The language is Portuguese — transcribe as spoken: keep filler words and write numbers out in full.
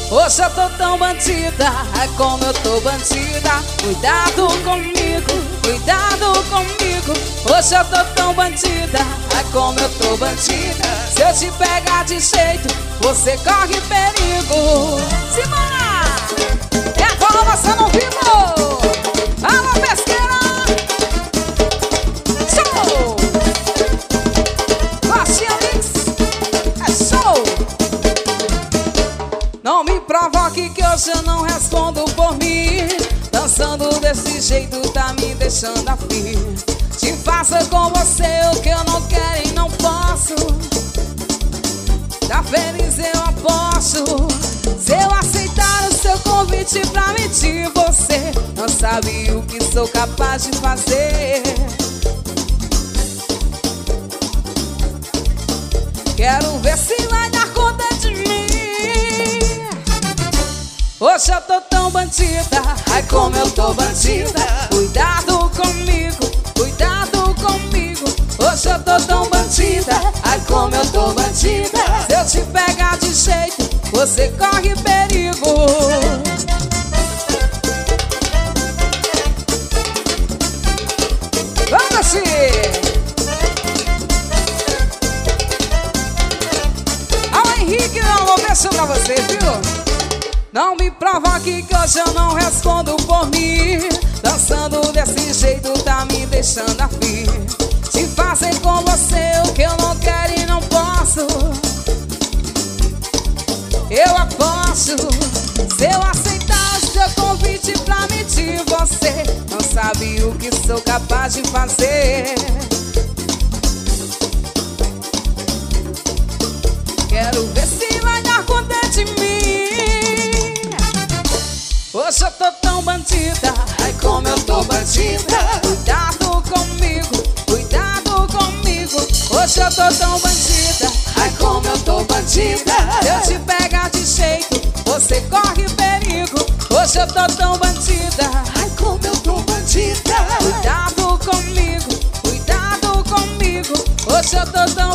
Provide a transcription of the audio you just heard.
Hoje eu tô tão bandida, ai como eu tô bandida. Cuidado comigo, cuidado comigo. Hoje eu tô tão bandida, ai como eu tô bandida. Se eu te pegar de jeito, você corre perigo. Simbora! É a colaboração no vivo. Alô, pesqueira! Show! Gostinha Mix, é show! Não me provoque que hoje eu não respondo por mim. Dançando desse jeito tá me deixando afim. Te faço com você o que eu não quero e não posso. Tá feliz eu aposto. Se eu aceitar o seu convite pra mentir, você não sabe o que sou capaz de fazer. Quero ver se vai dar conta de mim. Hoje eu tô tão bandida, ai como eu tô bandida. Cuidado comigo, cuidado comigo. Hoje eu tô tão bandida, ai como eu tô bandida. Se eu te pegar de jeito, você corre perigo. Vamos assim. Alô Henrique, não vou deixar pra você, viu? Não me provoque que hoje eu não respondo por mim. Dançando desse jeito tá me deixando afim. Te fazer com você o que eu não quero e não posso. Eu aposto. Se eu aceitar o seu convite pra mentir, você não sabe o que sou capaz de fazer. Quero ver se vai dar conta de mim. Hoje eu tô tão bandida, ai como eu tô bandida. Cuidado comigo, cuidado comigo. Hoje eu tô tão bandida, ai como eu tô bandida. Se eu te pegar de jeito, você corre perigo. Hoje eu tô tão bandida, ai como eu tô bandida. Cuidado comigo, cuidado comigo. Hoje eu tô tão